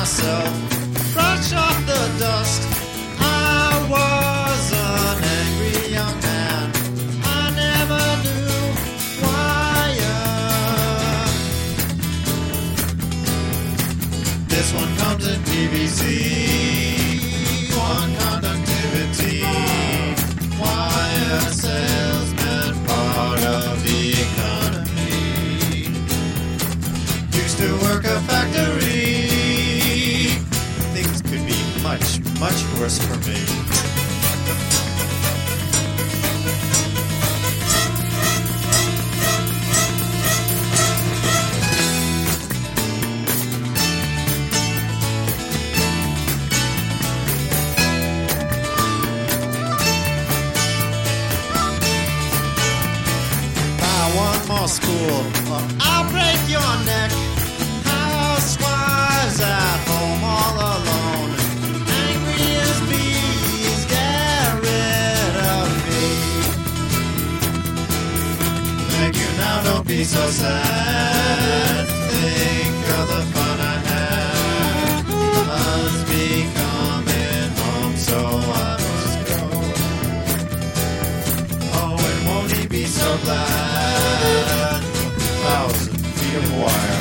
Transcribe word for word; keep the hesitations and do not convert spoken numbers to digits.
myself, brush off the dust. I was an angry young man. I never knew why. uh, This one comes in P V C, one conductivity. Why a salesman, part of the economy. Used to work a factory. Things could be much, much worse for me. One more school, or I'll break your neck. Housewives at home all alone, angry as bees, get rid of me. Thank you, now don't be so sad. Think of the fun I had. Must be coming home, so I must go. Oh, and won't he be so glad? Thousand feet of wire.